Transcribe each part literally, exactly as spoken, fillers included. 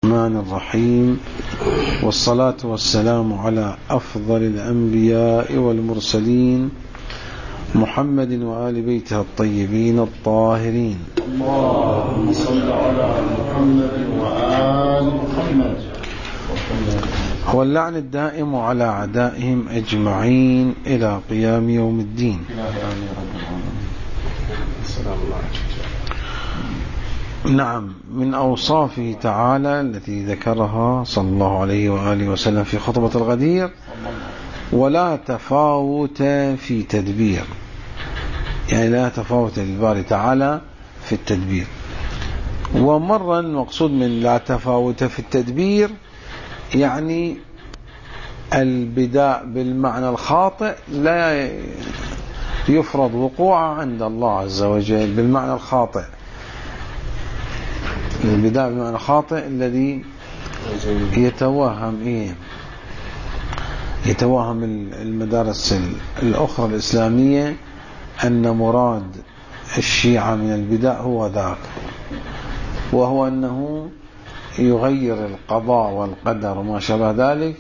الرحمن الرحيم، والصلاة والسلام على أفضل الأنبياء والمرسلين محمد وآل بيته الطيبين الطاهرين. اللهم صل على محمد وآل محمد. واللعن الدائم على أعدائهم أجمعين إلى قيام يوم الدين. نعم، من أوصافه تعالى التي ذكرها صلى الله عليه وآله وسلم في خطبة الغدير: ولا تفاوت في تدبير، يعني لا تفاوت للباري تعالى في التدبير. ومرة المقصود من لا تفاوت في التدبير يعني البداء بالمعنى الخاطئ لا يفرض وقوعه عند الله عز وجل بالمعنى الخاطئ. البداء بالمعنى الخاطئ الذي يتوهم إيه يتوهم المدارس الأخرى الإسلامية أن مراد الشيعة من البداء هو ذاك، وهو أنه يغير القضاء والقدر وما شابه ذلك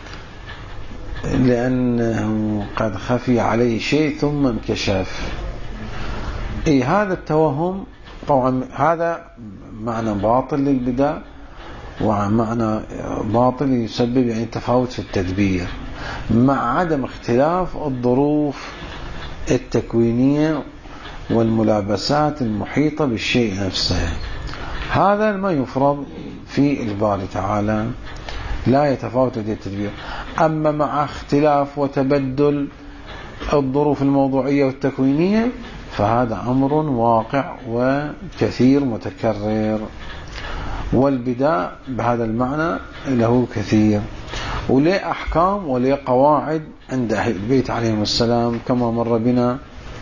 لأنه قد خفي عليه شيء ثم انكشف. إيه هذا التوهم طبعا هذا معنى باطل للبداء، ومعنى باطل يسبب يعني تفاوت في التدبير مع عدم اختلاف الظروف التكوينية والملابسات المحيطة بالشيء نفسه. هذا ما يفرض في الباري تعالى، لا يتفاوت في التدبير. أما مع اختلاف وتبدل الظروف الموضوعية والتكوينية فهذا أمر واقع وكثير متكرر، والبداء بهذا المعنى له كثير وليه أحكام وليه قواعد عند أهل البيت عليهم السلام، كما مر بنا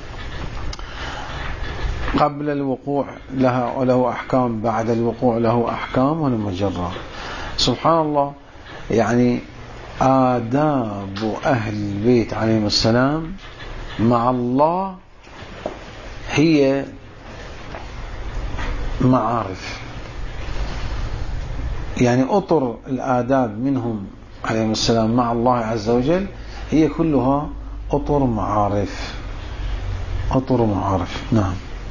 قبل الوقوع لها وله أحكام، بعد الوقوع له أحكام والمجرى. سبحان الله، يعني آداب أهل البيت عليهم السلام مع الله هي معارف، يعني أطر الآداب منهم عليهم السلام مع الله عز وجل هي كلها أطر معارف أطر معارف. نعم.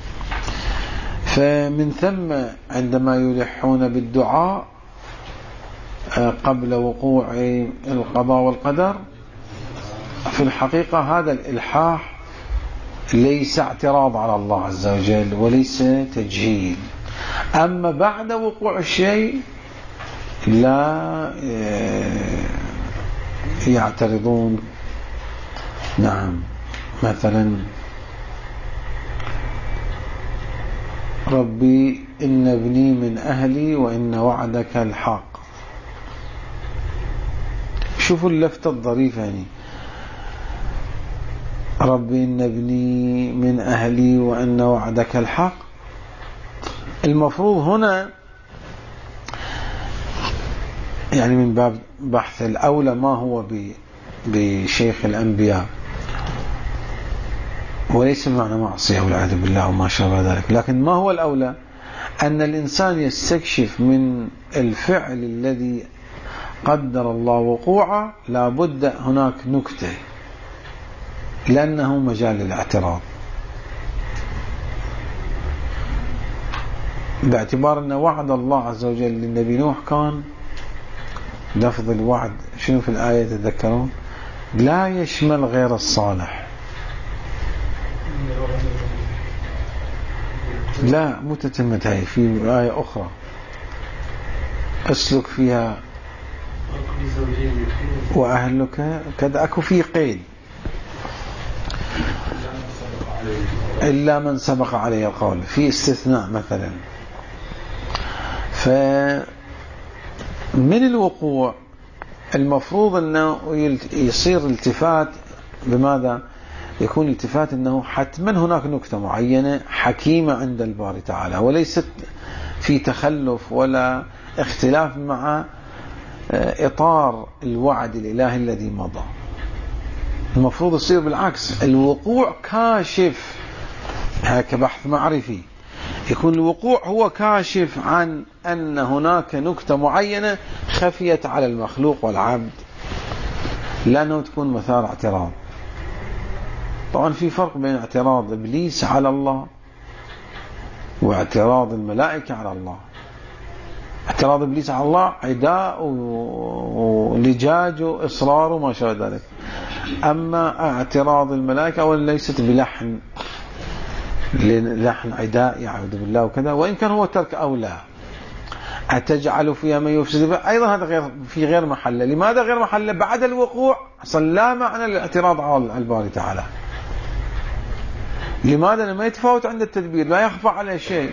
فمن ثم عندما يلحون بالدعاء قبل وقوع القضاء والقدر، في الحقيقة هذا الإلحاح ليس اعتراض على الله عز وجل وليس تجهيل. أما بعد وقوع الشيء لا يعترضون. نعم، مثلا ربي إن ابني من أهلي وإن وعدك الحق. شوفوا اللفتة الظريفة، يعني ربي إن ابني من أهلي وإن وعدك الحق. المفروض هنا يعني من باب بحث الأولى ما هو بشيخ الأنبياء، وليس معنى معصية والعياذ بالله وما شابه ذلك، لكن ما هو الأولى أن الإنسان يستكشف من الفعل الذي قدر الله وقوعه لابد هناك نكتة، لأنه مجال الاعتراض، باعتبار أن وعد الله عز وجل للنبي نوح كان لفظ الوعد شنو في الآية تذكرون؟ لا يشمل غير الصالح. لا مو تتمت، هاي في آية أخرى أسلك فيها وأهلك كذا، أكو في قيد إلا من سبق عليه القول، في استثناء مثلا. فمن الوقوع المفروض أنه يصير التفات بماذا؟ يكون التفات أنه حتما هناك نكتة معينة حكيمة عند الباري تعالى، وليست في تخلف ولا اختلاف مع إطار الوعد الإلهي الذي مضى. المفروض يصير بالعكس، الوقوع كاشف، هكا بحث معرفي، يكون الوقوع هو كاشف عن أن هناك نكتة معينة خفيت على المخلوق والعبد، لأنه تكون مثار اعتراض. طبعا في فرق بين اعتراض إبليس على الله واعتراض الملائكة على الله. اعتراض إبليس على الله عداء ولجاج وإصرار وما شابه ذلك. أما اعتراض الملائكة أولا ليست بلحن لحن عداء يعوذ بالله وكذا، وإن كان هو ترك أولى. أتجعل فيها من يفسد فيها، أيضا هذا غير في غير محله. لماذا غير محله؟ بعد الوقوع أصلا لا معنى للاعتراض على الباري تعالى. لماذا؟ لما يتفاوت عند التدبير، لا يخفى عليه شيء.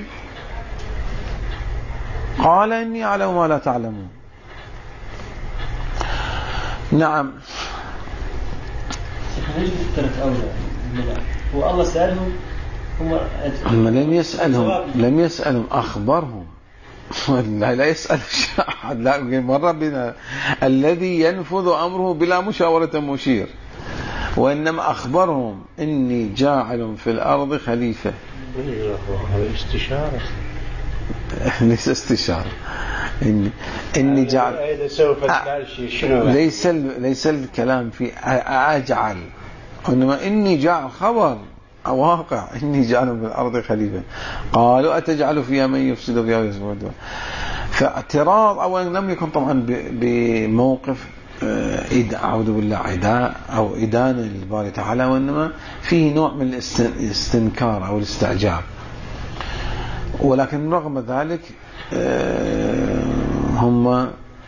قال إني أعلم ما لا تعلمون. نعم. والله سألهم هم لم يسألهم لم يسألهم أخبرهم. لا, لا يسأل أحد. لا مرة بنا الذي ينفذ أمره بلا مشاورة مشير، وإنما أخبرهم إني جاعل في الأرض خليفة. استشارة ليس استشارة. إني إني جاعل ليس ليس الكلام في أجعل، وإنما إني جاعل خبر واقع، إني جاعل في الأرض خليفة. قالوا أتجعل فيها من يفسد فيها ويسفك. فاعتراض أولا لم يكن طبعا بموقف أعوذ بالله عداء أو إدانة للباري تعالى، وإنما فيه نوع من الاستنكار أو الاستعجاب. ولكن رغم ذلك هم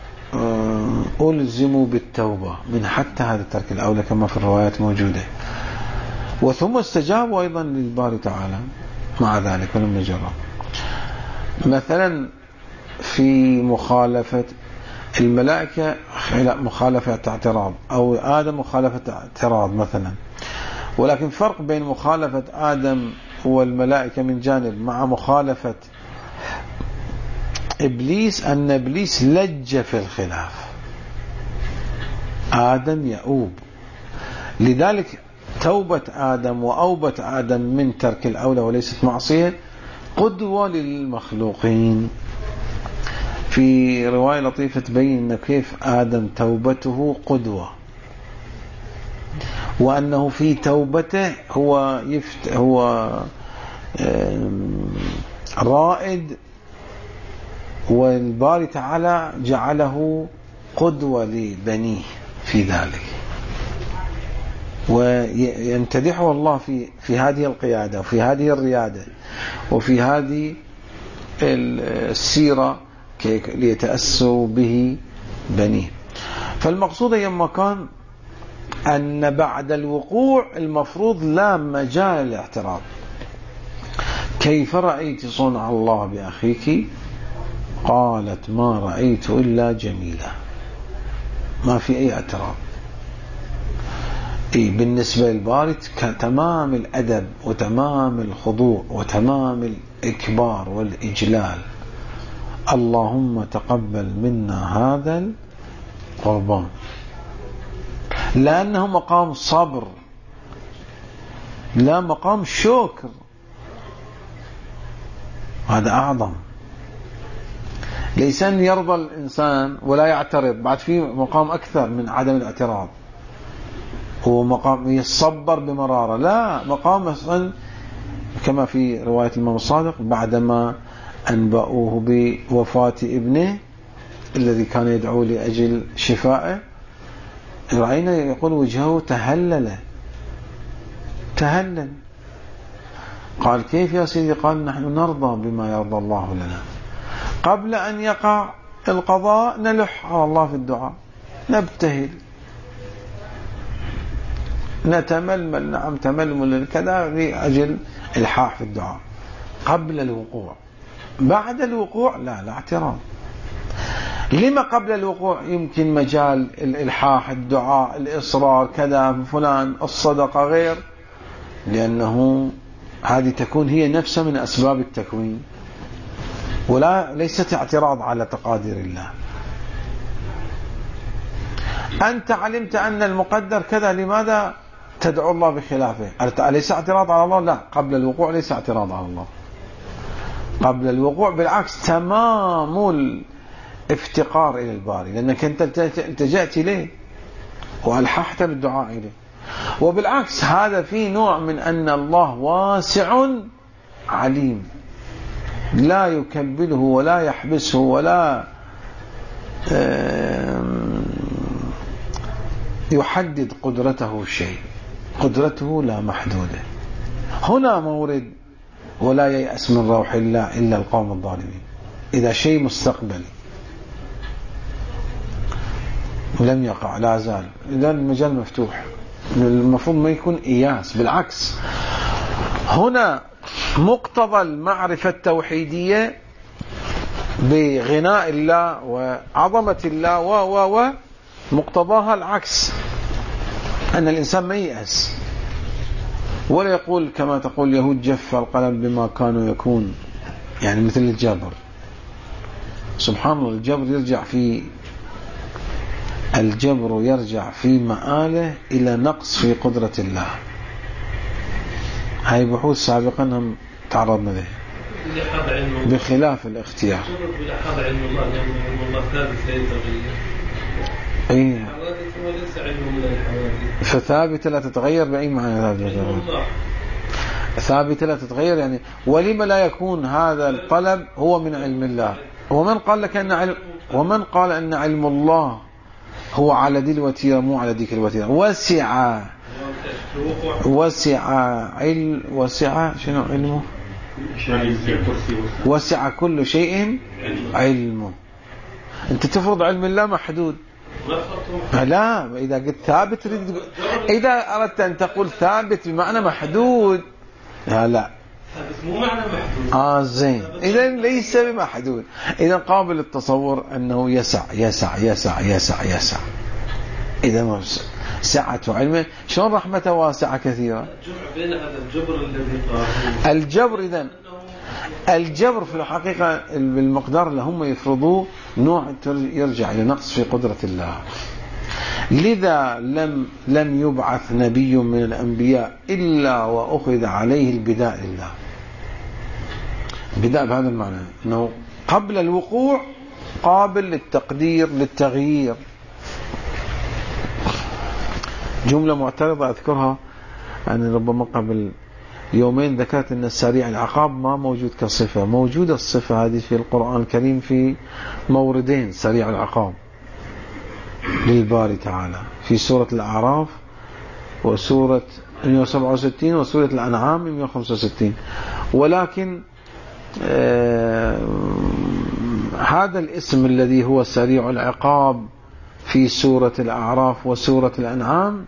ألزموا بالتوبة من حتى هذا الترك الأولى كما في الروايات موجودة، وثم استجابوا أيضا للباري تعالى مع ذلك ولم نجرب. مثلا في مخالفة الملائكة مخالفة اعتراض، أو آدم مخالفة اعتراض مثلا، ولكن فرق بين مخالفة آدم والملائكة من جانب مع مخالفة إبليس أن إبليس لج في الخلاف، آدم يؤوب. لذلك توبة آدم وأوبة آدم من ترك الأولى وليست معصية قدوة للمخلوقين. في رواية لطيفة تبين كيف آدم توبته قدوة، وأنه في توبته هو يفت هو رائد، والباري تعالى جعله قدوة لبنيه في ذلك، ويمتدحه الله في في هذه القيادة وفي هذه الريادة وفي هذه السيرة ليتأسوا به بنيه. فالمقصود يما كان أن بعد الوقوع المفروض لا مجال للاعتراض. كيف رأيت صنع الله بأخيك؟ قالت ما رأيت إلا جميلة. ما في أي اعتراض. إيه بالنسبة للباري تمام الأدب وتمام الخضوع وتمام الإكبار والإجلال. اللهم تقبل منا هذا القربان، لأنه مقام صبر لا مقام شكر. هذا أعظم. ليس أن يرضى الإنسان ولا يعترض، بعد في مقام أكثر من عدم الاعتراض، هو مقام يصبر بمرارة. لا، مقام أصلا كما في رواية الإمام الصادق بعدما أنبأوه بوفاة ابنه الذي كان يدعو لأجل شفائه، رأينا يقول وجهه تهلل تهلل. قال كيف يا سيدي؟ قال نحن نرضى بما يرضى الله لنا. قبل أن يقع القضاء نلح على الله في الدعاء، نبتهل نتململ، نعم تململ كذا لأجل الحاح في الدعاء قبل الوقوع. بعد الوقوع لا لا اعتراض. لما قبل الوقوع يمكن مجال الإلحاح، الدعاء، الإصرار كذا فلان، الصدقة غير، لأنه هذه تكون هي نفسها من أسباب التكوين، ولا ليست اعتراض على تقادير الله. أنت علمت أن المقدر كذا، لماذا تدعو الله بخلافه؟ أليس اعتراض على الله؟ لا، قبل الوقوع ليس اعتراض على الله. قبل الوقوع، بالعكس تمام الافتقار إلى الباري، لأنك أنت التجأت إليه وألححت بالدعاء إليه. وبالعكس هذا في نوع من أن الله واسع عليم، لا يكبله ولا يحبسه ولا يحدد قدرته شيء، قدرته لا محدودة. هنا مورد ولا ييأس من روح الله إلا القوم الظالمين. إذا شيء مستقبلي ولم يقع لا زال، إذا المجال مفتوح، المفروض ما يكون إياس، بالعكس هنا مقتضى المعرفة التوحيدية بغناء الله وعظمة الله و و و مقتضاها العكس، أن الإنسان ما ييأس ولا يقول كما تقول اليهود جف القلم بما كانوا يكون، يعني مثل الجبر. سبحان الله، الجبر يرجع في الجبر يرجع في مآله إلى نقص في قدرة الله. هاي بحوث سابقا هم تعرضنا له بخلاف الاختيار. إيه فثابتة لا تتغير بأي معنى ثابتة ثابتة لا تتغير يعني. ولما لا يكون هذا الطلب هو من علم الله؟ ومن قال لك أن علم ومن قال أن علم الله هو على دي الوتيرة مو على ديك الوتيرة؟ وسع وسع علم وسع شنو علمه؟ وسع كل شيء علمه. أنت تفرض علم الله محدود؟ لا، إذا قلت ثابت إذا أردت أن تقول ثابت بمعنى محدود، لا لا مو معنى محدود. آه زين، إذا ليس بمحدود، إذا قابل التصور أنه يسع يسع يسع يسع يسع. إذا سعة علمه شلون رحمته واسعة كثيرة. بين هذا الجبر الذي قال الجبر، إذن الجبر في الحقيقة بالمقدار اللي هم يفرضوه نوع يرجع إلى نقص في قدرة الله. لذا لم لم يبعث نبي من الأنبياء إلا وأخذ عليه البداء لله. بداء بهذا المعنى أنه قبل الوقوع قابل للتقدير للتغيير. جملة معترضة أذكرها، أنا ربما قبل يومين ذكرت أن السريع العقاب ما موجود كصفة. موجودة الصفة هذه في القرآن الكريم في موردين، سريع العقاب للباري تعالى في سورة الأعراف وسورة مئة وسبعة وستين وسورة الأنعام مئة وخمسة وستين. ولكن آه هذا الاسم الذي هو سريع العقاب في سورة الأعراف وسورة الأنعام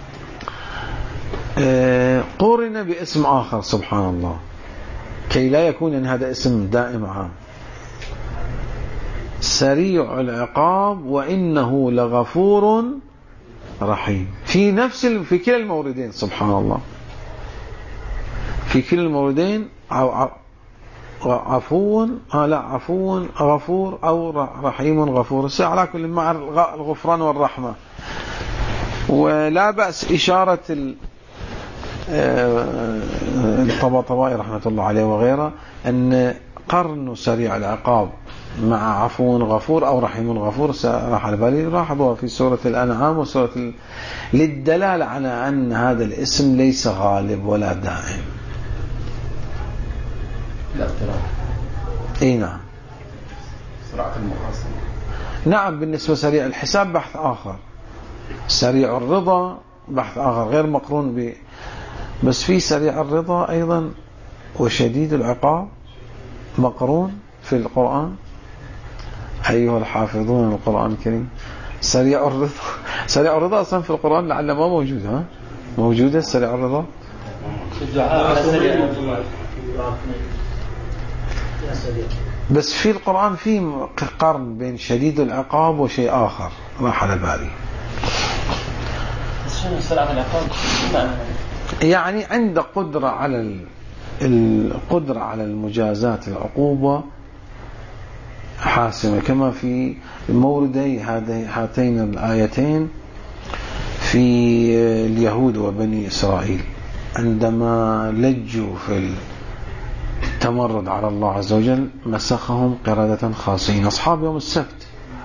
آه قرن باسم آخر سبحان الله، كي لا يكون أن هذا اسم دائم عام. سريع العقاب وإنه لغفور رحيم في نفس في كلا الموردين سبحان الله، في كلا الموردين عفو آه لا عفو غفور أو رحيم غفور، على كل مع الغفران والرحمة. ولا بأس إشارة الطباطبائي رحمة الله عليه وغيره أن قرن سريع العقاب مع عفو غفور أو رحيم غفور راح على بالي راح في سورة الأنعام وسورة ال... للدلالة على أن هذا الاسم ليس غالب ولا دائم. لا اختلاف. اي نعم. سرعة المقاصد. نعم، بالنسبة سريع الحساب بحث آخر، سريع الرضا بحث آخر غير مقرون ب بس في سريع الرضا أيضا وشديد العقاب مقرون في القرآن. أيها الحافظون القرآن الكريم، سريع الرضا سريع الرضا أصلا في القرآن لعل ما موجود. ها موجودة سريع الرضا بس في القرآن في قرن بين شديد العقاب وشيء آخر راح على بالي. يعني عند قدرة على القدرة على المجازات العقوبة حاسمة، كما في موردي هاتين الآيتين في اليهود وبني إسرائيل عندما لجوا في تمرد على الله عز وجل مسخهم قردة خاسئين، أصحاب يوم السبت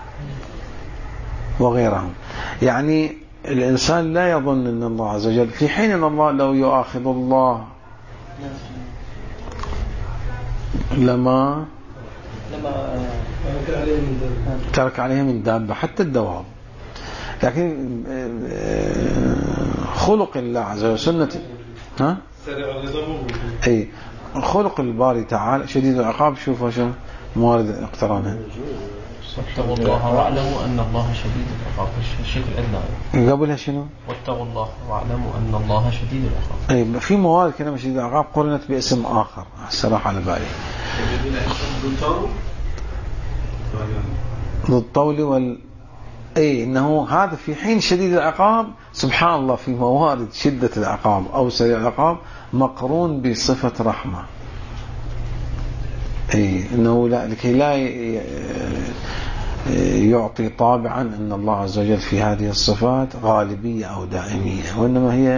وغيرهم. يعني الإنسان لا يظن أن الله عز وجل، في حين أن الله لو يؤاخذ الله لما ترك عليه من دابة حتى الدواب، لكن خلق الله عز وجل سنة ها أي خلق الباري تعالى شديد العقاب. شوفوا شو موارد اقترانها، واتقوا الله واعلموا أن الله شديد العقاب. الشيء الأدنى قبلها شنو؟ واتقوا الله واعلموا أن الله شديد العقاب. أي في موارد كلمة شديد العقاب قرنت باسم آخر الصراحة على بالي، ذو الطول وال أي إنه هذا في حين شديد العقاب. سبحان الله في موارد شدة العقاب أو سريع العقاب مقرون بصفة رحمة، أي إنه لا لكي لا يعطي طابعا أن الله عز وجل في هذه الصفات غالبية أو دائمية، وإنما هي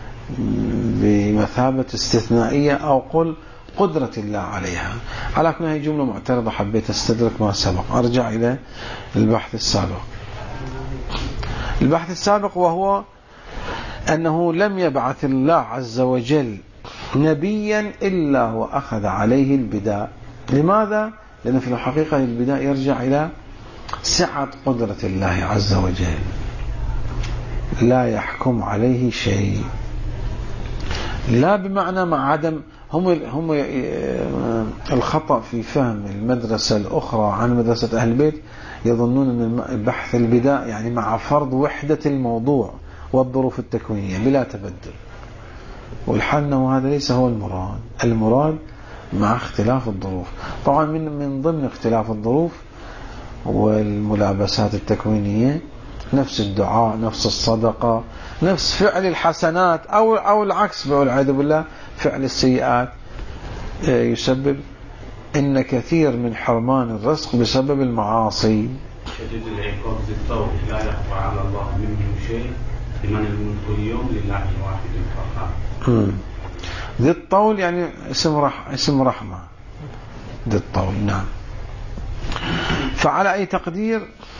بمثابة استثنائية أو قل قدرة الله عليها. على كل هي جملة معترضة حبيت استدرك ما سبق. أرجع إلى البحث السابق. البحث السابق وهو أنه لم يبعث الله عز وجل نبيا إلا وأخذ عليه البداء. لماذا؟ لأن في الحقيقة البداء يرجع إلى سعة قدرة الله عز وجل، لا يحكم عليه شيء، لا بمعنى مع عدم. هم هم الخطأ في فهم المدرسة الأخرى عن مدرسة أهل البيت، يظنون أن البحث البداء يعني مع فرض وحدة الموضوع والظروف التكوينية بلا تبدل، والحال أنه هذا ليس هو المراد. المراد مع اختلاف الظروف. طبعا من من ضمن اختلاف الظروف والملابسات التكوينية نفس الدعاء، نفس الصدقة، نفس فعل الحسنات أو أو العكس والعياذ بالله فعل السيئات يسبب إن كثير من حرمان الرزق بسبب المعاصي. شديد العقاب ذي الطول لا يخفى على الله منه شيء لمن الملك اليوم لله الواحد القهار. ذي الطول يعني اسم رح اسم رحمة ذي الطول. نعم. فعلى أي تقدير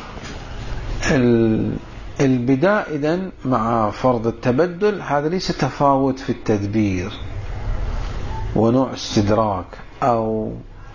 البداء إذن مع فرض التبدل هذا ليس تفاوت في التدبير ونوع استدراك أو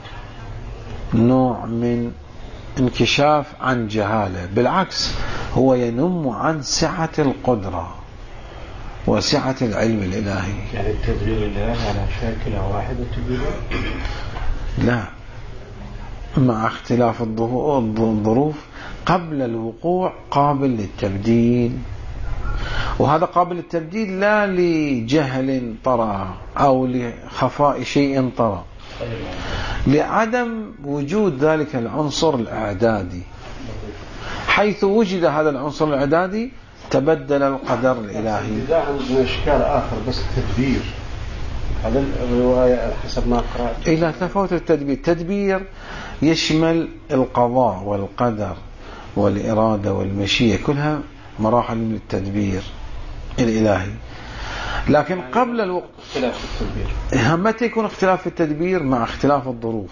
نوع من انكشاف عن جهالة، بالعكس هو ينم عن سعة القدرة وسعة العلم الإلهي. يعني التدبير الإلهي على شاكلة واحدة تدبير؟ لا، مع اختلاف الظروف قبل الوقوع قابل للتبديل، وهذا قابل للتبديل لا لجهل طرأ أو لخفاء شيء طرأ، لعدم وجود ذلك العنصر الإعدادي. حيث وجد هذا العنصر الإعدادي تبدل القدر الإلهي. إذا عندنا إشكال آخر بس تدبير، هذا الرواية حسب ما قرأت إلى تفاوت التدبير. التدبير يشمل القضاء والقدر والإرادة والمشيئة، كلها مراحل من التدبير الإلهي. لكن قبل الوقت اختلاف في التدبير. متى يكون اختلاف في التدبير؟ مع اختلاف الظروف.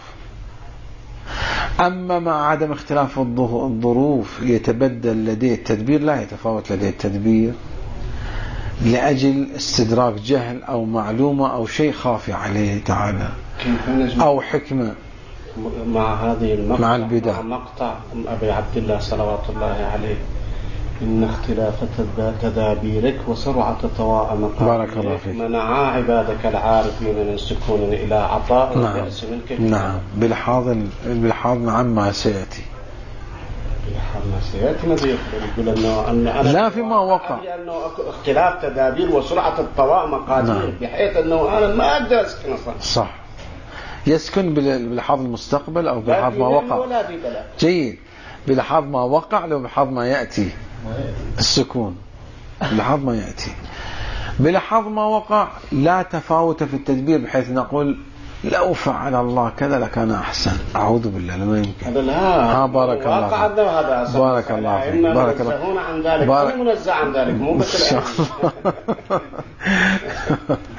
أما مع عدم اختلاف الظروف يتبدل لديه التدبير، لا يتفاوت لديه التدبير لأجل استدراك جهل أو معلومة أو شيء خافي عليه تعالى أو حكمة. مع هذه المقطع مع البدع مع مقطع أبي عبد الله صلوات الله عليه إن اختلاف تدابيرك وسرعة طواء مقامك منعا عبادك العارفين من السكون إلى عطاء واليأس منك. نعم. بالحاض بالحاض نعم ما سيأتي بالحاض ما سيأتي. ماذا يقول أنه أن أنا لا فيما وقع أنه اختلاف تدابير وسرعة الطواء مقادير. نعم. بحيث أنه أنا ما أقدر أسكن أصلا. صح. يسكن بالحاض المستقبل أو بالحاض ما وقع. جيد. بالحاض ما وقع لو بالحاض ما يأتي السكون. بالحظ ما يأتي. بالحظ ما وقع لا تفاوت في التدبير بحيث نقول لو فعل الله كذا لكان أحسن. أعوذ بالله لما يمكن. هذا لا. ها بارك الله فيك. هذا بارك الله فيك. بارك الله فيك. عن ذلك. بارك منزع عن ذلك مو بس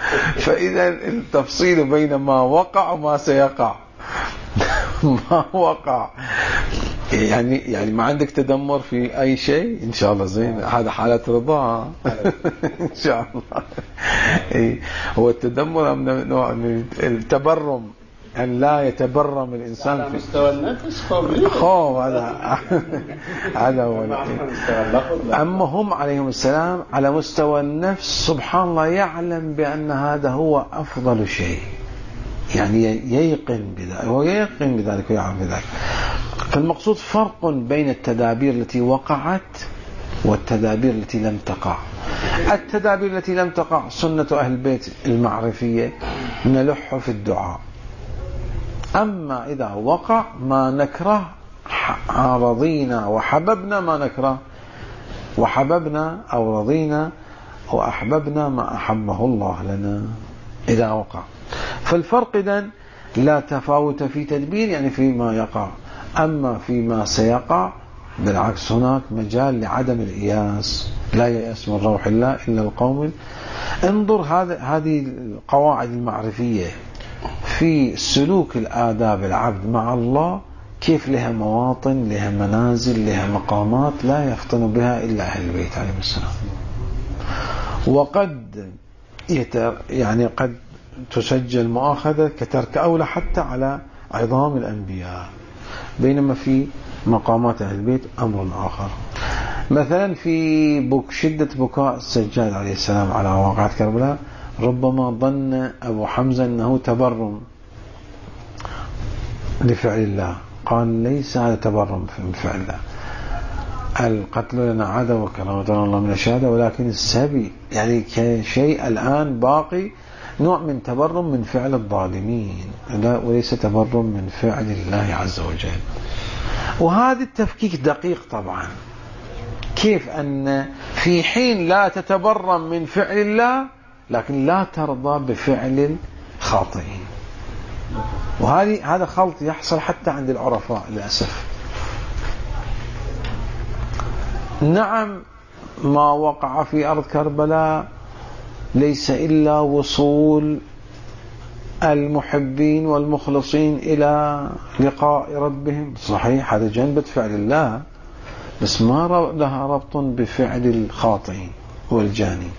فإذا التفصيل بين ما وقع وما سيقع. ما وقع يعني يعني ما عندك تدمر في أي شيء إن شاء الله زين، هذا حالة رضا إن شاء الله. إيه هو التدمر من نوع من التبرم، أن لا يتبرم الإنسان على مستوى النفس خوف. هذا هذا هو. أما هم عليهم السلام على مستوى النفس سبحان الله يعلم بأن هذا هو أفضل شيء، يعني ييقن بذلك، هو ييقن بذلك ويعلم بذلك. فالمقصود فرق بين التدابير التي وقعت والتدابير التي لم تقع. التدابير التي لم تقع سنة أهل البيت المعرفية نلح في الدعاء. أما إذا وقع ما نكره رضينا وحببنا ما نكره، وحببنا أو رضينا وأحببنا ما أحبه الله لنا إذا وقع. فالفرق إذن لا تفاوت في تدبير يعني فيما يقع، أما فيما سيقع بالعكس هناك مجال لعدم الإياس. لا يأس من روح الله إلا القوم. انظر هذا هذه القواعد المعرفية في سلوك الآداب العبد مع الله كيف لها مواطن، لها منازل، لها مقامات لا يفطن بها إلا أهل البيت عليهم السلام. وقد يتر يعني قد تسجل مؤاخذة كترك أولى حتى على عظام الأنبياء، بينما في مقامات أهل البيت أمر آخر. مثلا في بك شدة بكاء السجاد عليه السلام على واقعة كربلاء ربما ظن أبو حمزة أنه تبرم لفعل الله، قال ليس هذا تبرم من فعل الله، القتل لنا عادة وكرامتنا الله من الشهادة، ولكن السبي يعني كشيء الآن باقي نوع من تبرم من فعل الظالمين وليس تبرم من فعل الله عز وجل. وهذا التفكيك دقيق طبعا، كيف أن في حين لا تتبرم من فعل الله لكن لا ترضى بفعل الخاطئين. وهذه هذا خلط يحصل حتى عند العرفاء للأسف. نعم ما وقع في أرض كربلاء ليس إلا وصول المحبين والمخلصين إلى لقاء ربهم، صحيح هذا جنبة فعل الله، بس ما لها ربط بفعل الخاطئين والجاني.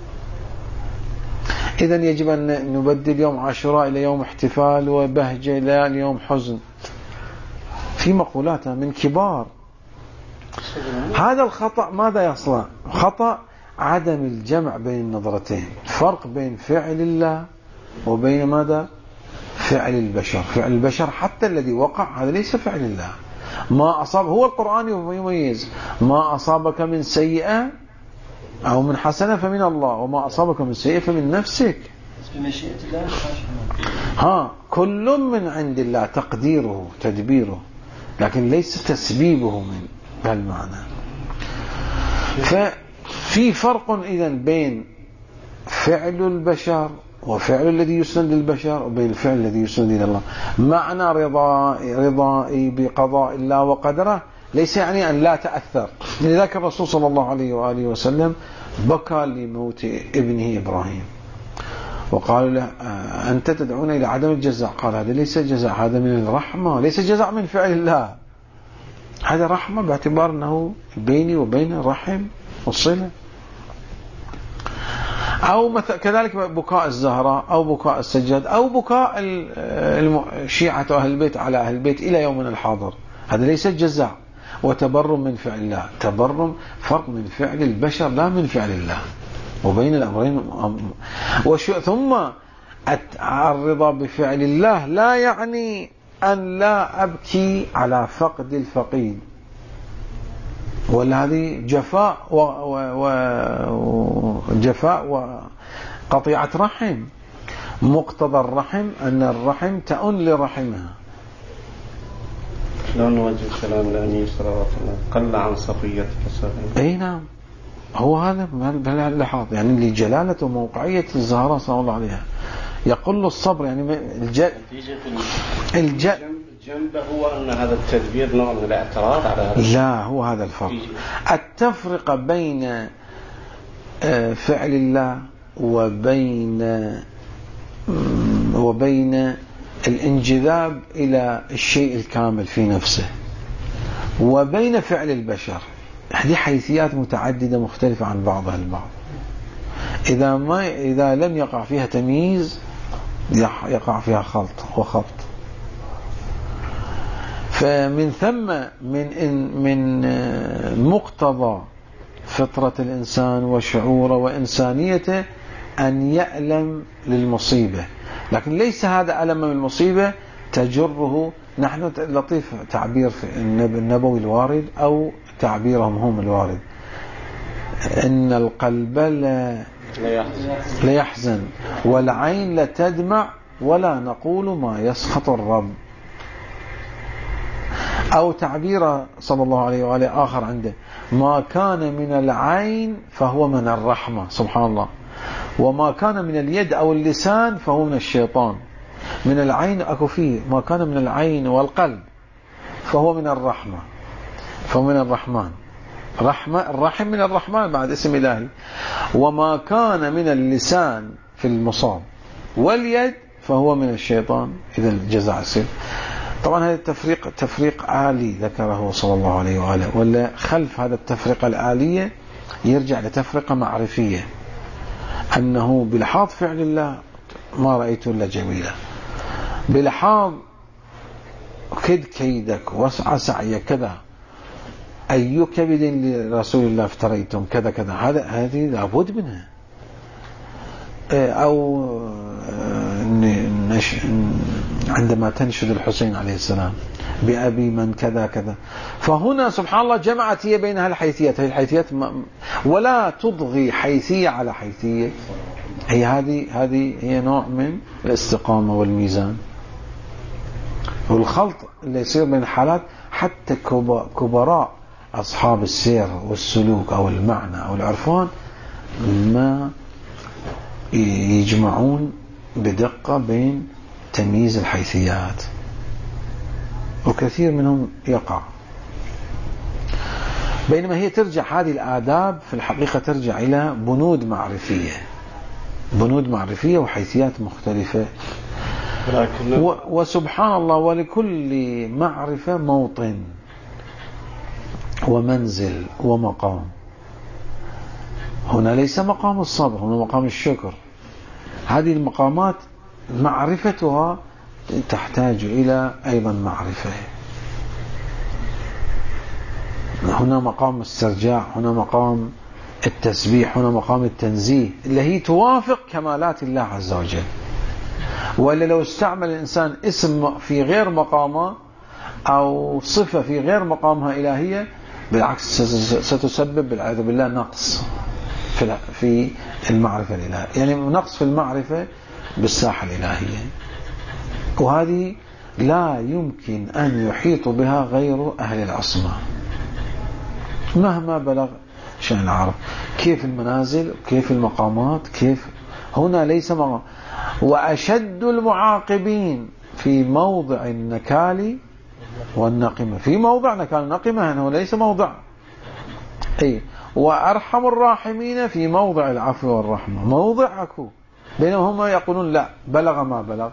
إذن يجب أن نبدل يوم عاشوراء إلى يوم احتفال وبهجة إلى يوم حزن في مقولاتها من كبار. هذا الخطأ ماذا يصنع؟ خطأ عدم الجمع بين النظرتين، فرق بين فعل الله وبين ماذا؟ فعل البشر. فعل البشر حتى الذي وقع هذا ليس فعل الله. ما أصاب هو القرآن يميز ما أصابك من سيئة أو من حسنة فمن الله، وما أصابك من سيئة فمن نفسك. بمشيئة الله ها كل من عند الله تقديره تدبيره، لكن ليس تسبيبه من هالمعنى. ففي فرق إذن بين فعل البشر وفعل الذي يسند للبشر وبين الفعل الذي يسند إلى الله. معنى رضائي رضائي بقضاء الله وقدره ليس يعني أن لا تأثر. لذلك الرسول صلى الله عليه وآله وسلم بكى لموت ابنه إبراهيم وقال له أنت تدعون إلى عدم الجزاء، قال هذا ليس جزاء، هذا من الرحمة، ليس جزاء من فعل الله، هذا رحمة باعتبار أنه بيني وبين رحم والصلة. أو كذلك بكاء الزهراء أو بكاء السجاد أو بكاء الشيعة أهل البيت على أهل البيت إلى يومنا الحاضر، هذا ليس جزاء وتبرم من فعل الله. تبرم فرق من فعل البشر لا من فعل الله، وبين الأمرين وشو. ثم الرضا بفعل الله لا يعني أن لا أبكي على فقد الفقيد، ولا هذه جفاء وجفاء وقطيعة رحم. مقتضى الرحم أن الرحم تؤن لرحمها. شلون نوجه السلام لأني صلوات الله قل عن صفية كسر. أي نعم، هو هذا بهاللحاظ يعني لجلالة وموقعية الزهراء صلى الله عليها يقل الصبر. يعني الج الج جنبه هو أن هذا التدبير نوع من الاعتراض على هذا. لا، هو هذا الفرق. التفرقة بين فعل الله وبين وبين الانجذاب إلى الشيء الكامل في نفسه، وبين فعل البشر. هذه حيثيات متعددة مختلفة عن بعضها البعض. إذا ما إذا لم يقع فيها تمييز يقع فيها خلط وخبط. فمن ثم من من مقتضى فطرة الإنسان وشعوره وإنسانيته أن يألم للمصيبة، لكن ليس هذا ألم من المصيبة تجره. نحن لطيف تعبير في النبوي الوارد أو تعبيرهم هم الوارد، إن القلب لا ليحزن والعين لتدمع ولا نقول ما يسخط الرب. أو تعبير صلى الله عليه وآله آخر عنده، ما كان من العين فهو من الرحمة، سبحان الله، وما كان من اليد أو اللسان فهو من الشيطان. من العين أكو فيه، ما كان من العين والقلب فهو من الرحمة، فهو من الرحمن. رحمة الرحم من الرحمن بعد اسم إلهي. وما كان من اللسان في المصاب واليد فهو من الشيطان إذا الجزاء يصير. طبعا هذا التفريق تفريق عالي ذكره صلى الله عليه وآله، ولا خلف هذا التفريق العالية يرجع لتفرقة معرفية، أنه بلحاظ فعل الله ما رأيت إلا جميلة، بلحاظ كد كيدك وسع سعيك كذا، أي كبد لرسول الله افتريتم كذا كذا، هذا هذه لابد منها. أو عندما تنشد الحسين عليه السلام بأبي من كذا كذا، فهنا سبحان الله جمعت هي بينها الحيثيات. هذه الحيثيات ولا تضغي حيثية على حيثية، هي هذه هذه هي نوع من الاستقامة والميزان والخلط اللي يصير بين الحالات. حتى كبراء أصحاب السير والسلوك أو المعنى أو العرفان ما يجمعون بدقة بين تمييز الحيثيات، وكثير منهم يقع. بينما هي ترجع هذه الآداب في الحقيقة ترجع إلى بنود معرفية، بنود معرفية وحيثيات مختلفة. وسبحان الله ولكل معرفة موطن ومنزل ومقام. هنا ليس مقام الصبر، هنا مقام الشكر. هذه المقامات معرفتها تحتاج إلى أيضا معرفة. هنا مقام الاسترجاع، هنا مقام التسبيح، هنا مقام التنزيه، اللي هي توافق كمالات الله عز وجل. وإلا لو استعمل الإنسان اسم في غير مقامه أو صفة في غير مقامها إلهية، بالعكس ستسبب بالعياذ بالله نقص في المعرفة الإلهية، يعني نقص في المعرفة بالساحة الإلهية. وهذه لا يمكن أن يحيط بها غير أهل العصمة مهما بلغ شأن العرب. كيف المنازل، كيف المقامات، كيف هنا ليس مقام. وأشد المعاقبين في موضع النكال والنقمة، في موضع نكال النقمة هنا ليس موضع أي. وأرحم الراحمين في موضع العفو والرحمة، موضع أكو. بينما هم يقولون لا، بلغ ما بلغ.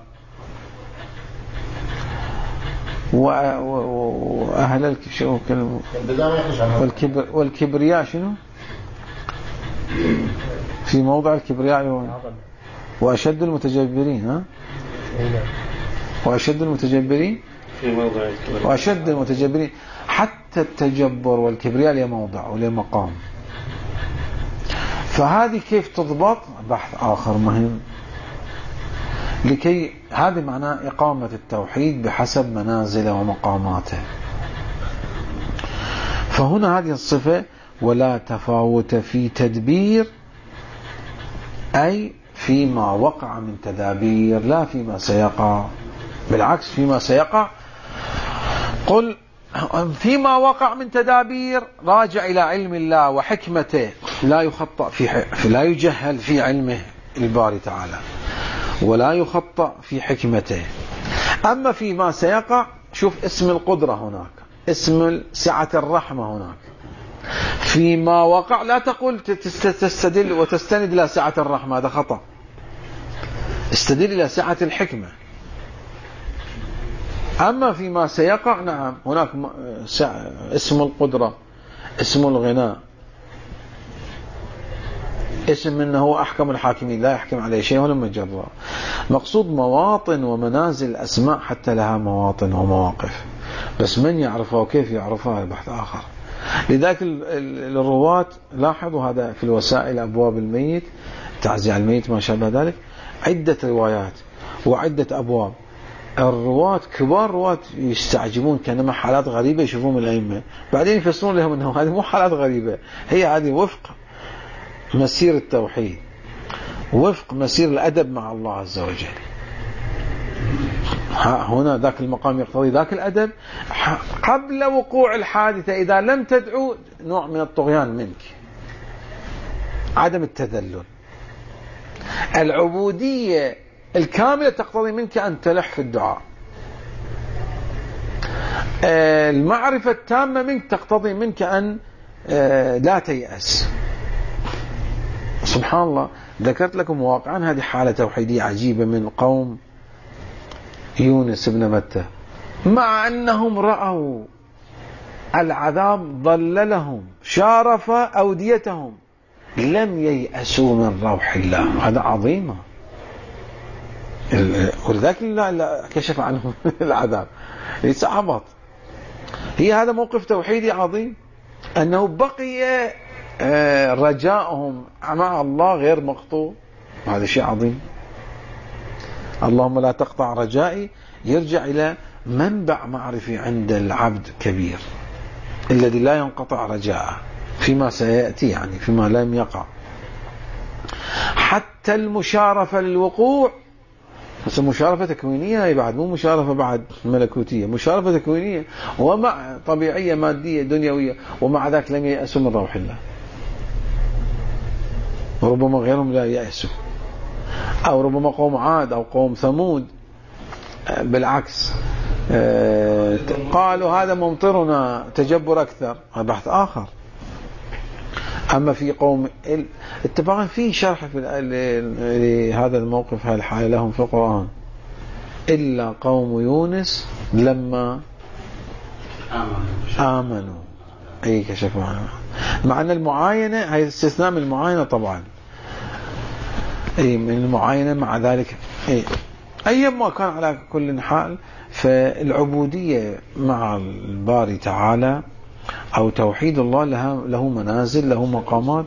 وأهل والكبر والكبرياء شنو في موضع الكبرياء. وأشد المتجبرين، ها وأشد المتجبرين في موضع الكبرياء، وأشد المتجبرين. حتى التجبر والكبرياء له موضع وله مقام. فهذه كيف تضبط بحث آخر مهم، لكي هذا معناه إقامة التوحيد بحسب منازله ومقاماته. فهنا هذه الصفة ولا تفاوت في تدبير، أي فيما وقع من تدابير لا فيما سيقع، بالعكس فيما سيقع. قل فيما وقع من تدابير راجع إلى علم الله وحكمته، لا يخطأ في لا يجهل في علمه الباري تعالى، ولا يخطأ في حكمته. أما فيما سيقع، شوف اسم القدرة هناك، اسم سعة الرحمة هناك، فيما وقع لا تقول تستدل وتستند إلى سعة الرحمة، هذا خطأ. استدل إلى سعة الحكمة. أما فيما سيقع نعم هناك اسم القدرة، اسم الغناء، اسم أنه أحكم الحاكمين لا يحكم عليه شيء ولا مجرى. مقصود مواطن ومنازل أسماء حتى لها مواطن ومواقف، بس من يعرفها وكيف يعرفها هذا بحث آخر. لذلك الرواة لاحظوا هذا في الوسائل أبواب الميت، تعزية الميت ما شابه ذلك، عدة روايات وعدة أبواب. الرواة كبار رواة يستعجبون كأنما حالات غريبة يشوفون من الأئمة، بعدين يفسرون لهم أنه هذه مو حالات غريبة، هي هذه وفق مسير التوحيد، وفق مسير الأدب مع الله عز وجل. هنا ذاك المقام يقتضي ذاك الأدب قبل وقوع الحادثة. إذا لم تدعو نوع من الطغيان منك، عدم التذلل. العبودية الكاملة تقتضي منك أن تلح في الدعاء. المعرفة التامة منك تقتضي منك أن لا تيأس. سبحان الله، ذكرت لكم واقعا هذه حالة توحيدية عجيبة من قوم يونس بن متى، مع أنهم رأوا العذاب ظللهم شارف أوديتهم، لم ييأسوا من روح الله. هذا عظيمة، ولذلك لا كشف عنهم العذاب يتعبط. هي هذا موقف توحيدي عظيم، أنه بقي رجاءهم مع الله غير مقطوع. هذا شيء عظيم. اللهم لا تقطع رجائي يرجع إلى منبع معرفي عند العبد كبير الذي لا ينقطع رجاءه فيما سيأتي، يعني فيما لم يقع. حتى المشارفة للوقوع، بس مشارفة تكوينية هي بعد، مو مشارفة بعد ملكوتية، مشارفة تكوينية ومع طبيعية مادية دنيوية، ومع ذلك لم ييأسوا من روح الله. وربما غيرهم لا يأسوا، أو ربما قوم عاد أو قوم ثمود بالعكس قالوا هذا ممطرنا تجبر أكثر، هذا بحث آخر. أما في قوم اتفاقا في شرح لهذا الموقف هذه الحالة لهم في القرآن، إلا قوم يونس لما آمنوا أي كشفوا عنه. مع أن المعاينة هي استثناء من المعاينة طبعا، أي من المعاينة. مع ذلك أي أي ما كان على كل حال، فالعبودية مع الباري تعالى أو توحيد الله لها له منازل، له مقامات.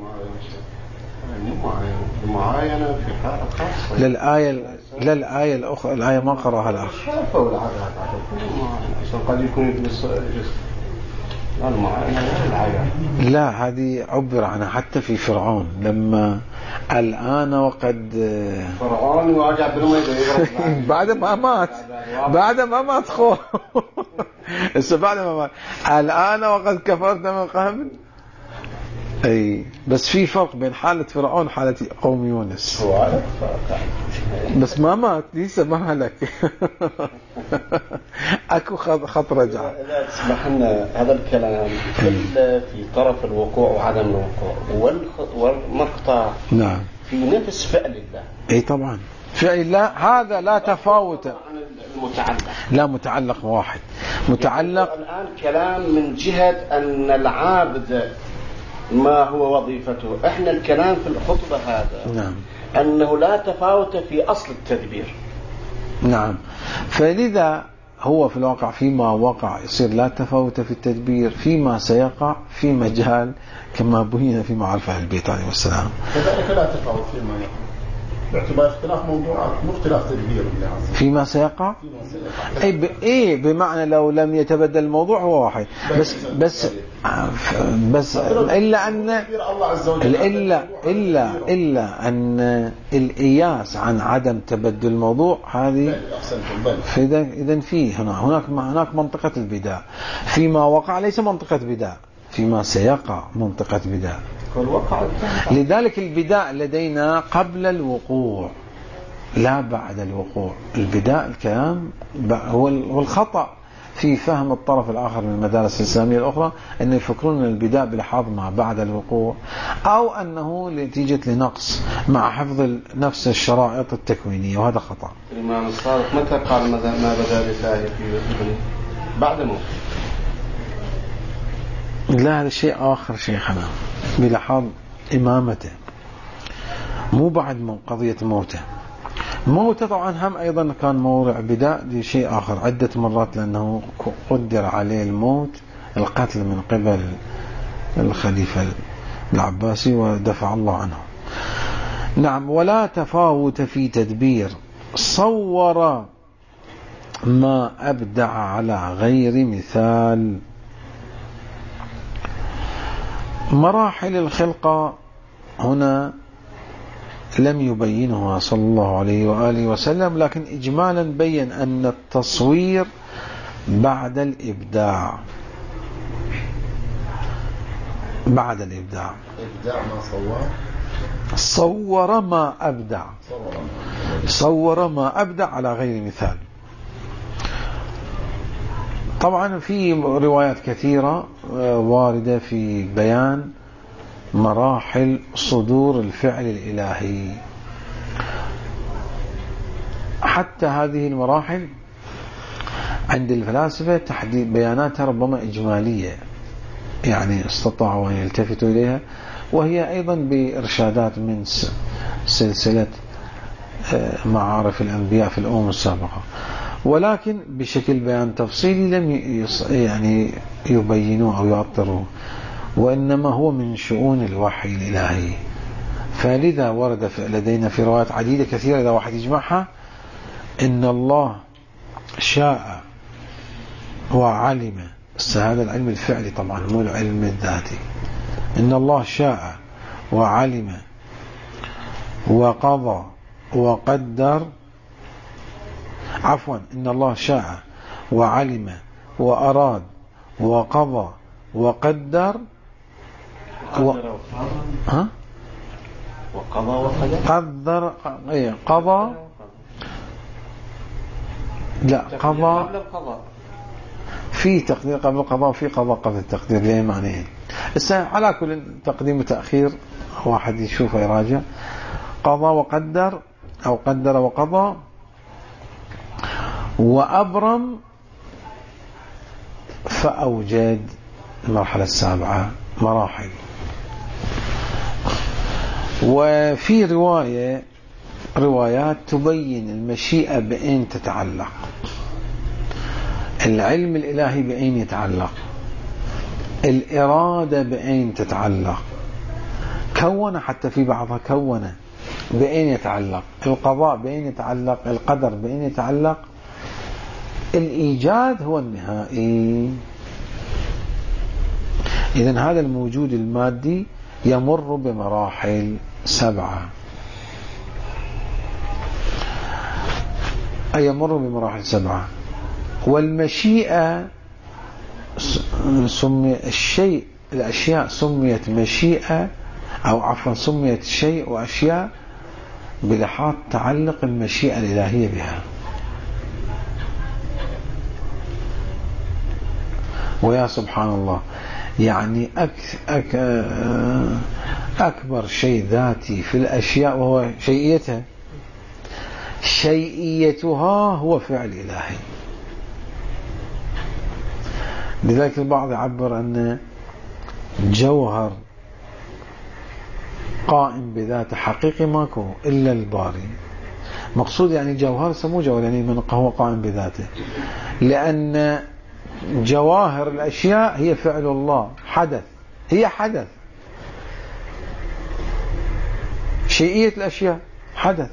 المعاينة في حالة خاصة للآية لا الآية الأخرى، الآية ما قرأها الأخ. شافوا العذاب عشان قد يكون يجلس لا المعاينة لا العيان. لا هذه عبر عنها حتى في فرعون لما الآن وقد فرعون واجع بالمية بعد ما مات بعد ما مات خو هسه بعد ما مات الآن وقد كفرت من قبل. أي بس في فرق بين حالة فرعون وحالة قوم يونس، بس ما مات لسه ما هلك أكو خط رجع. لا تسمح لنا هذا الكلام إلا في طرف الوقوع وعدم الوقوع والمقطع. نعم في نفس فعل الله. أي طبعا فعل الله هذا لا تفاوت، المتعلق لا متعلق واحد متعلق. الآن كلام من جهة أن العابد ما هو وظيفته، احنا الكلام في الخطبة هذا نعم أنه لا تفاوت في أصل التدبير. نعم، فلذا هو في الواقع فيما وقع يصير لا تفاوت في التدبير، فيما سيقع في مجال كما بين في معرفة البيت عليه السلام. كذلك لا تفاوت فيما يقع باعتبار اختلاف موضوعات مو اختلاف تدبير. فيما سيقع اي ب... ايه بمعنى لو لم يتبدل الموضوع هو واحد، بس بس بس الا ان الا الا الا ان القياس عن عدم تبدل الموضوع هذه اذا اذا في هنا هناك هناك منطقة البداء. فيما وقع ليس منطقة بداء، فيما سيقع منطقة بداء. لذلك البداء لدينا قبل الوقوع لا بعد الوقوع. البداء الكلام هو الخطأ في فهم الطرف الآخر من المدارس الإسلامية الأخرى أن يفكرون أن البداء بلحاظ ما بعد الوقوع، أو أنه نتيجة لنقص مع حفظ نفس الشرائط التكوينية، وهذا خطأ. الإمام الصادق متى قال ما بدا لله في ابنه؟ بعد موته. لا، هذا شيء آخر شيخنا، بلحاظ إمامته، مو بعد من قضية موته. موته طبعا هم أيضا كان موضع بداء، دي شيء آخر عدة مرات، لأنه قدر عليه الموت، القتل من قبل الخليفة العباسي ودفع الله عنه. نعم. ولا تفاوت في تدبير، صور ما أبدع على غير مثال. مراحل الخلقة هنا لم يبينها صلى الله عليه وآله وسلم، لكن إجمالا بين أن التصوير بعد الإبداع. بعد الإبداع إبداع ما صور صور ما أبدع صور ما أبدع على غير مثال. طبعا في روايات كثيرة واردة في بيان مراحل صدور الفعل الإلهي. حتى هذه المراحل عند الفلاسفة تحديد بياناتها ربما إجمالية، يعني استطاعوا أن يلتفتوا إليها، وهي أيضا بإرشادات من سلسلة معارف الأنبياء في الأمم السابقة، ولكن بشكل بيان تفصيلي لم يعني يبينوا أو يعطروا، وإنما هو من شؤون الوحي الإلهي. فلذا ورد لدينا في روايات عديدة كثيرة إذا واحد يجمعها إن الله شاء وعلم. هذا العلم الفعلي طبعا مو العلم الذاتي. إن الله شاء وعلم وقضى وقدر، عفوا إن الله شاء وعلم وأراد وقضى وقدر و... ها؟ وقضى وقدر قدر ايه قضى لا قضى في تقدير قبل القضاء وفي قضاء قبل التقدير، ليه معنيه. على كل تقديم وتأخير واحد يشوفه يراجع. قضى وقدر أو قدر وقضى وأبرم فأوجد. المرحلة السابعة مراحل. وفي رواية روايات تبين المشيئة بأين تتعلق، العلم الإلهي بأين يتعلق، الإرادة بأين تتعلق، كون حتى في بعضها كون بأين يتعلق، القضاء بأين يتعلق، القدر بأين يتعلق، الإيجاد هو النهائي. إذن هذا الموجود المادي يمر بمراحل سبعة، أي يمر بمراحل سبعة. والمشيئة سمي الشيء الأشياء سميت مشيئة أو عفوا سميت شيء وأشياء بلحاظ تعلق المشيئة الإلهية بها. ويا سبحان الله، يعني أك أك أكبر شيء ذاتي في الأشياء وهو شيئيتها. شيئيتها هو فعل إلهي. لذلك البعض يعبر أن جوهر قائم بذاته حقيقي ماكو إلا الباري. مقصود يعني جوهر سمو جوهر يعني من هو قائم بذاته، لأن جواهر الأشياء هي فعل الله، حدث، هي حدث. شيئية الأشياء حدث.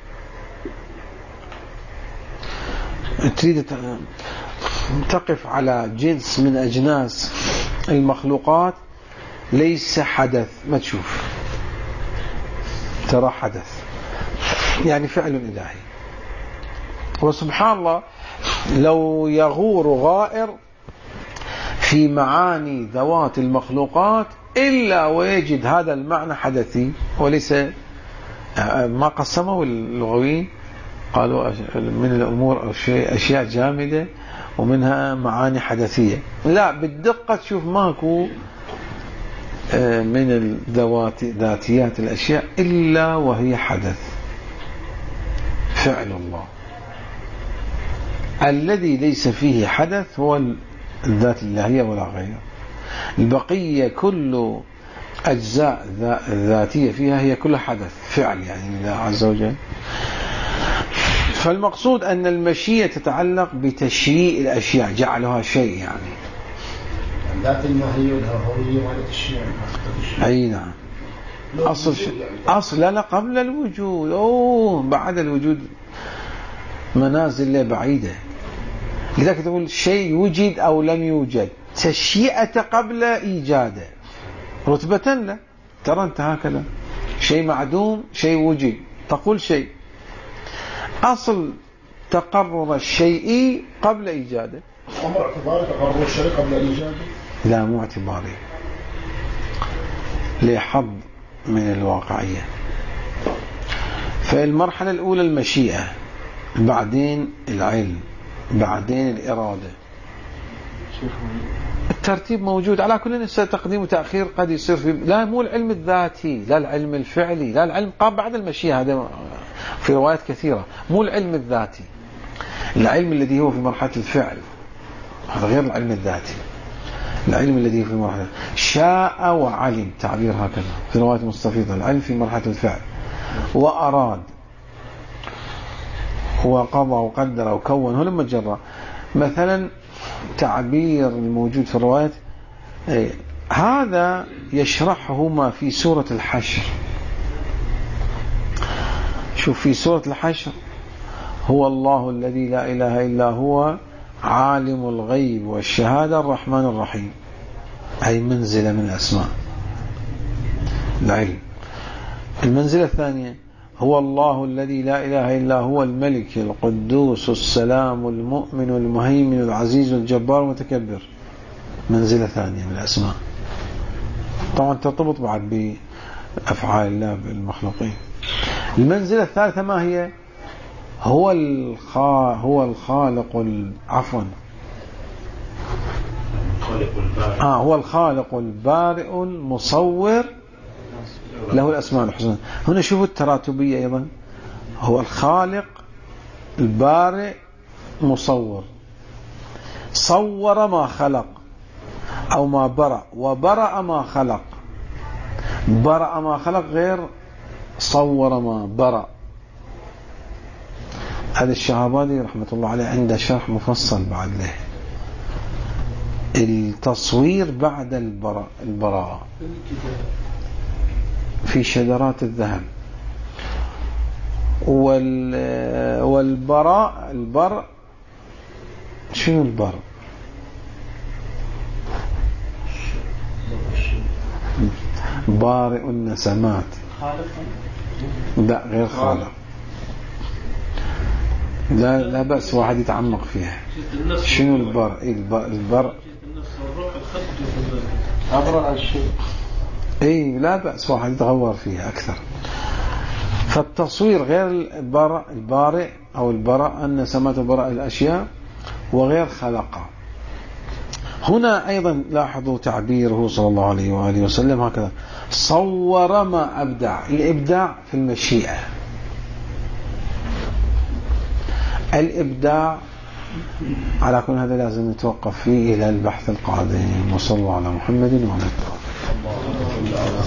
تريد تقف على جنس من أجناس المخلوقات ليس حدث، ما تشوف، ترى حدث، يعني فعل إلهي. وسبحان الله لو يغور غائر في معاني ذوات المخلوقات إلا ويجد هذا المعنى حدثي وليس. ما قسموا اللغويين، قالوا من الأمور أشياء جامدة ومنها معاني حدثية. لا، بالدقة تشوف ماكو من ذاتيات الأشياء إلا وهي حدث، فعل الله. الذي ليس فيه حدث هو الذات اللهية ولا غير. البقية كل أجزاء ذاتية فيها هي كلها حدث، فعل يعني لله عز وجل. فالمقصود أن المشيئة تتعلق بتشييء الأشياء، جعلها شيء يعني. ذات الماهية والهوية وعلى الشيء. أي نعم. أصل أصل لا قبل الوجود، أوه بعد الوجود منازل بعيدة. لذلك تقول شيء وجد أو لم يوجد، تشيئة قبل إيجاده، رتبة لا. ترى أنت هكذا شيء معدوم شيء وجد، تقول شيء. أصل تقرر الشيء قبل إيجاده. أمر اعتباري تقرر الشيء قبل إيجاده؟ لا، مو اعتباري، لحظ من الواقعية. فالمرحلة الأولى المشيئة، بعدين العلم، بعدين الإرادة. الترتيب موجود على كل نساء، تقديم وتأخير قد يصير في، لا مو العلم الذاتي، لا العلم الفعلي، لا العلم قام بعد المشيئة. هذا في روايات كثيرة. مو العلم الذاتي، العلم الذي هو في مرحلة الفعل، هذا غير العلم الذاتي. العلم الذي في مرحلة شاء وعلم، تعبير هكذا في رواية مستفيضة. العلم في مرحلة الفعل، وأراد وقضى وقدر وكون، هو لما جرى. مثلا تعبير الموجود في الروايات هذا يشرحه ما في سورة الحشر. شوف في سورة الحشر: هو الله الذي لا إله إلا هو عالم الغيب والشهادة الرحمن الرحيم، أي منزلة من الأسماء العلم. المنزلة الثانية: هو الله الذي لا إله إلا هو الملك القدوس السلام المؤمن المهيمن العزيز الجبار المتكبر، منزلة ثانية من الأسماء. طبعا ترتبط بعد بأفعال الله بالمخلوقين. المنزلة الثالثة ما هي؟ هو الخا هو الخالق عفوا آه هو الخالق البارئ المصور، له الأسماء الحسنى. هنا شوفوا التراتبية أيضا: هو الخالق البارئ مصور. صور ما خلق أو ما برأ، وبرأ ما خلق. برأ ما خلق غير صور ما برأ. هذا الشهابادي رحمة الله عليه عنده شرح مفصل بعد له: التصوير بعد البراء البراءة في شذرات الذهب، والبراء البر شنو البر؟ بارئ النسمات، لا غير خالق. لا لا بأس واحد يتعمق فيها. شنو البر؟ البر, البر أبرأ الشيء. اي لا بأس واحد يتغور فيها أكثر. فالتصوير غير البارئ البارئ أو البراء النسمات وبراء الأشياء، وغير خلقها. هنا أيضا لاحظوا تعبيره صلى الله عليه وآله وسلم هكذا: صور ما أبدع. الإبداع في المشيئة، الإبداع على كل هذا لازم نتوقف فيه إلى البحث القادم. وصلى الله على محمد وعلى آله.